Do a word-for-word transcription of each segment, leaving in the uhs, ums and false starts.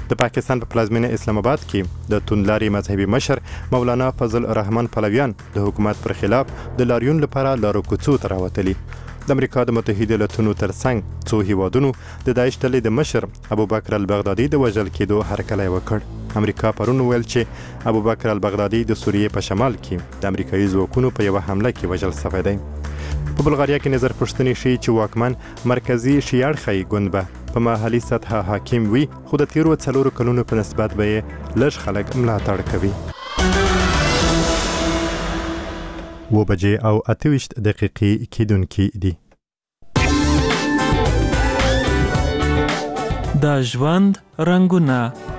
د پاکستان په پلازمینه اسلام آباد کې د توندلاري مذهبي مشر مولانا فضل الرحمن پلویان د حکومت پر خلاف د لاریون لپاره لارو کوڅو ته راوتلي. د امریکا د متحده ایالاتونو ترڅنګ څو هیوادونو د داعش ډلې د مشر ابوبکر البغدادي د وژل کېدو هرکلی وکړ. امریکا پرون ویل چې ابوبکر البغدادي د سوریې په شمال کې د امریکایي ځواکونو په یوه حمله کې وژل شوی دی. په بلغاریا کې نظر پوښتنې ښیي چې واکمن مرکزي شیعه اړخی ګوند به په محلي سطحه حاکم وي، خو د تیرو څلورو کلونو په نسبت به یې لږ خلک ملاتړ کوي. اوه بجې او اته ویشت دقیقې کیدونکي دي. د ژوند رنګونه.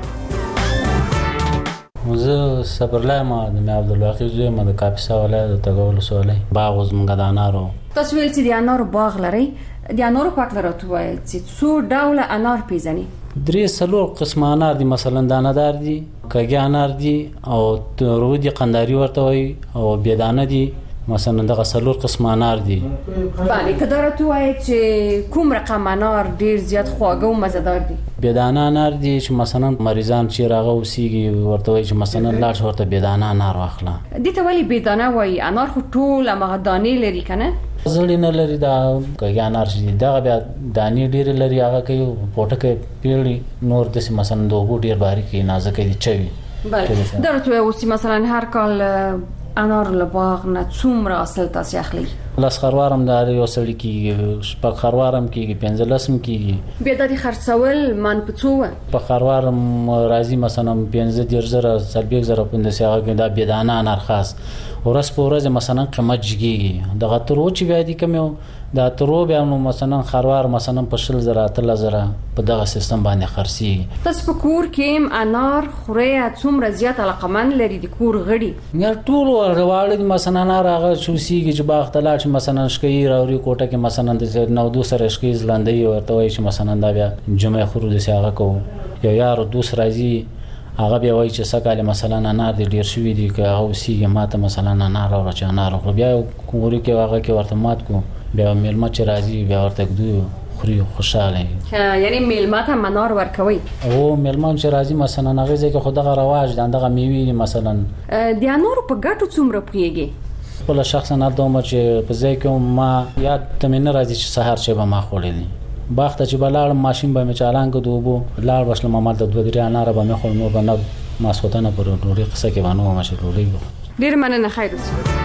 زه صبرلای ما د مې عبدالواقع زوی ما د کاپیسا ولایت د تګ ولسوالۍ باغ زموږ د انارو. تاسو ویل چې د انارو باغ لرئ، د انارو په هکله راته ووایئ چې څو ډوله انار پیژنئ؟ درې څلور قسمه انار دي، مثلا دانه‌دار دي، کږه انار دي او ترو دي، قنداري ورته وایي، او بېدانه دي. مثلا دغه څلور قسمه انار دي. بله، که دا راته ووایئ چې کوم رقم انار ډېر زیات خواږه او مزهدار دي؟ بېدانه انار دي چې مثلا مریضان چې هغه اوسېږي ورته وایي چې مثلا لاړ شه ورته بېدانه انار واخله. دې ته ولې بېدانه وایي؟ انار خو ټول همغه دانې لري که نه؟ زړې نه لري. دا کږه انار چې دي دغه بیا دانې ډېرې لري، هغه کوي پوټکی پیړي، نور داسې مثلا د اوبو ډېر باریکې نازکې دي چوي. بله، دا راته وایي اوس چې مثلا هر کال انار له باغ نه څومره حاصل تاسې اخلئ؟ لس خروار هم د یو سړي کېږي، شپږ خروار هم کېږي، پنځه لس هم کېږي. بیا دا د خرڅول من په څو وه؟ په خروار هم راځي مثلا پنځه دېرش زره څلوېښت زره په داسې هغه کې دا بېدانه انار خاص ورځ په ورځ مثلا قیمت جګېږي. دغه ترو چې بیا دي کمې دا ترو بیا نو مثلا خروار مثلا په شل زره اتلس زره په دغه سیستم باندې خرڅېږي. تاسو په کور کې انار خورئ؟ څومره زیات علاقمند لري د کور غړي؟ یا ټول ورغواړي مثلا انار هغه چوسېږي چې باغ ته لاړ شي، مثلا شکۍ راوړي کوټه کې مثلا د نودو سره شکۍ ځلندوي، ورته وایي چې مثلا دا بیا جمعې خورو داسې هغه کوو. یو یار دوست راځي هغه بیا وایي چې سږ کال مثلا انار دې ډېر شوي دي، که هغه اوسېږي ما ته مثلا انار راوړه چې انار وخورو. بیا کوري کې هغه کې ورته مات کړو، بیا میلمه چې راځي بیا ورته ږدو خوري خوشحاله. یعنې میلمه ته انار ورکوئ؟ او میلمه چې راځي مثلا هغې ځای کې خو دغه رواج دی، دغه میوې دي. مثلا د انارو په ګټو څومره پوهېږې؟ خپله شخصا هلته ومه چې په ځای کې ما یاد ته مې نه راځي چې سهار چې به ما خوړلي. باغ ته چې به لاړم ماشین به مې چالان کړ د اوبو، لاړ به شلم همالته دوه درې اناره به مې خوړل، نور به نه ماسخوتنه پر ډوډۍ قصه کې به نه ومه چې ډوډۍ وخورم. ډېره مننه، خیر اوسې.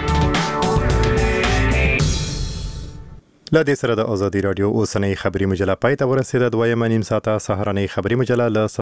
له دې سره د ازادي راډیو اوسنۍ خبري مجله پای ته ورسېده. دویمه نیم ساعته سهارنۍ خبري مجله له